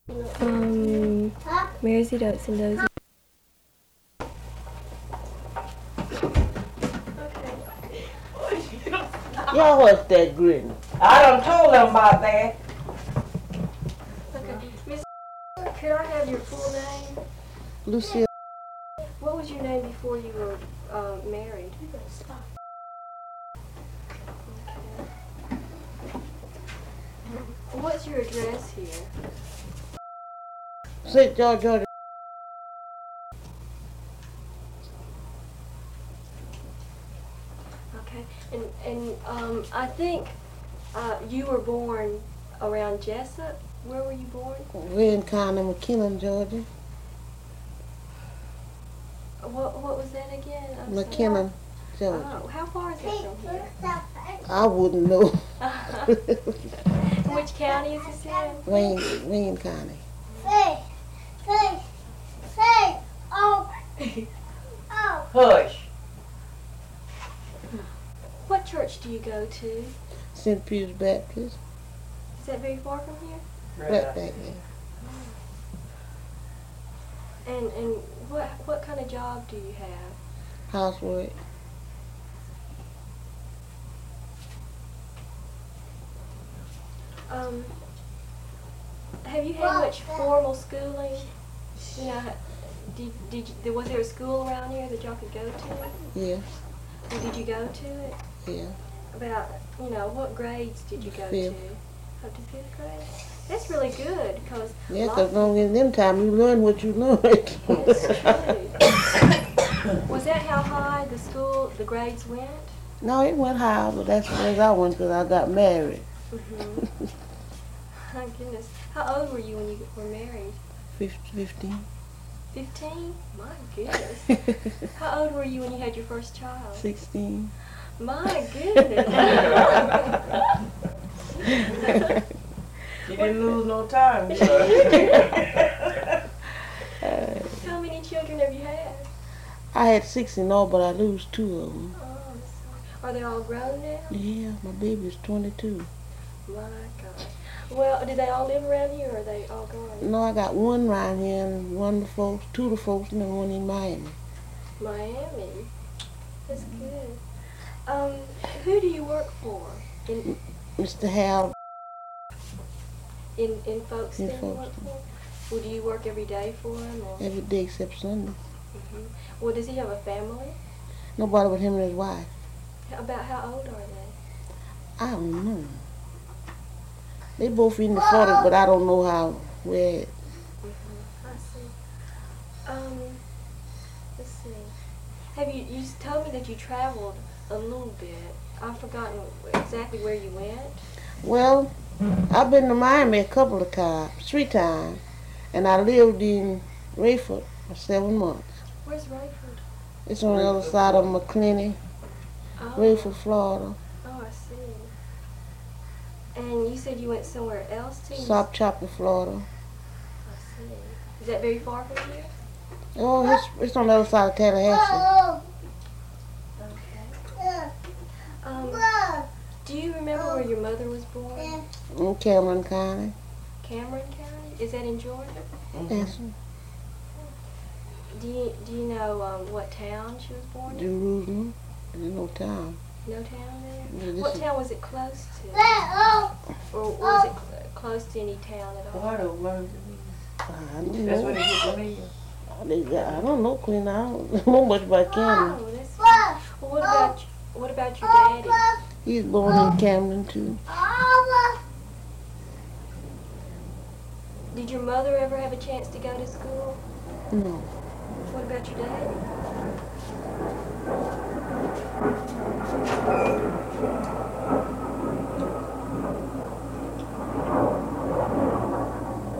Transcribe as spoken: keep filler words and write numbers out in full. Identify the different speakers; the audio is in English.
Speaker 1: Um, Marysy Dotes and Dozy.
Speaker 2: Y'all what's that grin?
Speaker 3: I done told them about that.
Speaker 1: Okay. Miss, could I have your full name?
Speaker 2: Lucille.
Speaker 1: What was your name before you were uh, married? Okay. What's your address here?
Speaker 2: Saint George, Georgia.
Speaker 1: Okay. And and um, I think uh, you were born around Jessup. Where were you born?
Speaker 2: We're in County McKinnon, Georgia.
Speaker 1: What what was that again? I'm
Speaker 2: McKinnon,
Speaker 1: sorry.
Speaker 2: Georgia.
Speaker 1: Oh, how far is it from here?
Speaker 2: I wouldn't know.
Speaker 1: Which county is this in?
Speaker 2: Wayne, Wayne County.
Speaker 4: Say, say, say, oh, oh.
Speaker 3: Hush.
Speaker 1: What church do you go to?
Speaker 2: Saint Peter's Baptist.
Speaker 1: Is that very far from here?
Speaker 2: Right back there.
Speaker 1: And and what what kind of job do you have?
Speaker 2: Housework.
Speaker 1: Um, have you had much formal schooling? You know, did did you, was there a school around here that y'all could go to?
Speaker 2: Yeah,
Speaker 1: Or did you go to it?
Speaker 2: yeah.
Speaker 1: About you know what grades did you go
Speaker 2: Fifth.
Speaker 1: to? Up to fifth grade. That's really good because
Speaker 2: Yeah, 'cause long in them time you learn what you learn.
Speaker 1: That's true. Was that how high the school, the grades went?
Speaker 2: No, it went high, but that's as I went 'cause I got married.
Speaker 1: Mm-hmm. My goodness. How old were you when you were married?
Speaker 2: Fifteen.
Speaker 1: Fifteen? My goodness. How old were you when you had your first child?
Speaker 2: Sixteen.
Speaker 1: My goodness.
Speaker 3: You didn't lose no time. did you?
Speaker 1: How many children have you had?
Speaker 2: I had six in all, but I lose two of them.
Speaker 1: Oh, I'm sorry. Are they all grown now?
Speaker 2: Yeah, my baby's twenty-two.
Speaker 1: My God. Well, do they all live around here or are they all gone?
Speaker 2: No, I got one right here and one to folks, two to folks, and then one in Miami.
Speaker 1: Miami. That's good. Um, who do you work for? In
Speaker 2: Mister Hal
Speaker 1: in in Folkestone?
Speaker 2: In
Speaker 1: you work
Speaker 2: Folkestone.
Speaker 1: for? Well, do you work every day for him? Or?
Speaker 2: every day except Sunday.
Speaker 1: hmm Well, does he have a family?
Speaker 2: Nobody but him and his wife.
Speaker 1: How- About how old are they?
Speaker 2: I don't know. They both in the forties, but I don't know how, where.
Speaker 1: Mm-hmm. I see. Um, let's see. Have you, you s- told me that you traveled a little bit. I've forgotten exactly where you went.
Speaker 2: Well, I've been to Miami a couple of times, three times, and I lived in Rayford for seven months.
Speaker 1: Where's Rayford?
Speaker 2: It's on the other side of McClenny,
Speaker 1: Oh,
Speaker 2: Rayford, Florida.
Speaker 1: oh, I see. And you said you went somewhere else too?
Speaker 2: South Chapel, Florida.
Speaker 1: I see. Is that very far from here?
Speaker 2: Oh, it's, it's on the other side of Tallahassee.
Speaker 1: Okay. Um, do you remember where your mother was born?
Speaker 2: In Cameron County.
Speaker 1: Cameron County? Is that in Georgia?
Speaker 2: Yes,
Speaker 1: Do you do you know um, what town she was born in?
Speaker 2: Jerusalem. There's no town.
Speaker 1: No town there?
Speaker 2: Yeah, this
Speaker 1: What
Speaker 2: is-
Speaker 1: town was it close to? Or was it cl- close to any town at all?
Speaker 3: What a word.
Speaker 2: I don't
Speaker 3: That's
Speaker 2: know.
Speaker 3: what he get to me.
Speaker 2: They got- I don't know, Queen. I don't know much about Cameron.
Speaker 1: Oh, that's well, what about y- what about your daddy?
Speaker 2: He's born in Cameron, too.
Speaker 1: Did your mother ever have a chance to go to school?
Speaker 2: No.
Speaker 1: What about your daddy?